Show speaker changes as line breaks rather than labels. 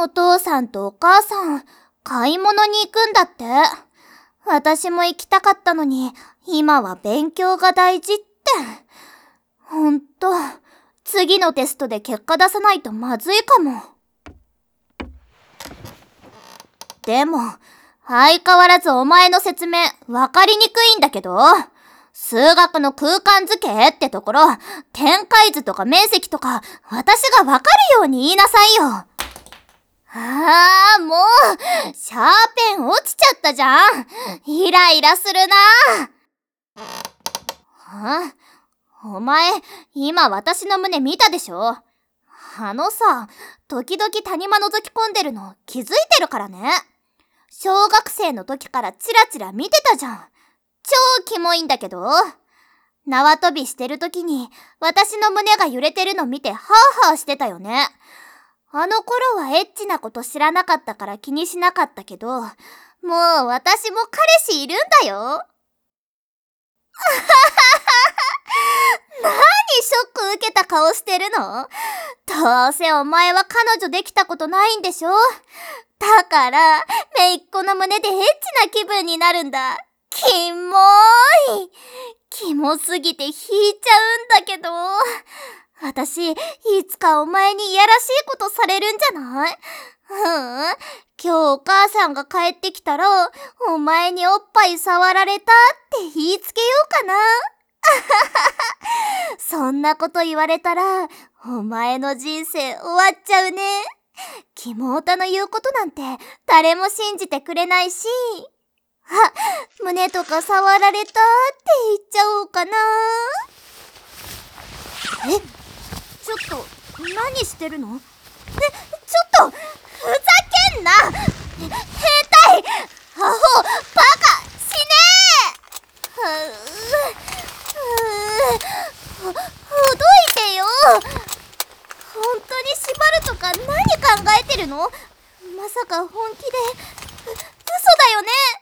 お父さんとお母さん、買い物に行くんだって。私も行きたかったのに、今は勉強が大事って。ほんと、次のテストで結果出さないとまずいかも。でも、相変わらずお前の説明、わかりにくいんだけど。数学の空間図形ってところ、展開図とか面積とか、私がわかるように言いなさいよ。もう、シャーペン落ちちゃったじゃん。イライラするな。お前、今私の胸見たでしょ。時々谷間覗き込んでるの気づいてるからね。小学生の時からチラチラ見てたじゃん。超キモいんだけど。縄跳びしてる時に私の胸が揺れてるの見てハーハーしてたよね。あの頃はエッチなこと知らなかったから気にしなかったけど、もう私も彼氏いるんだよ。何ショック受けた顔してるの？どうせお前は彼女できたことないんでしょ？だから、姪っ子の胸でエッチな気分になるんだ。キモーい。キモすぎて引いちゃうんだけど。私、いつかお前にいやらしいことされるんじゃない？今日お母さんが帰ってきたら、お前におっぱい触られたって言いつけようかな。そんなこと言われたら、お前の人生終わっちゃうね。キモオタの言うことなんて誰も信じてくれないし。胸とか触られたって言っちゃおうかな。ちょっと、何してるの？ちょっと、ふざけんな！変態！アホ！バカ！死ねー！ほどいてよ！本当に縛るとか何考えてるの？まさか本気で、嘘だよね？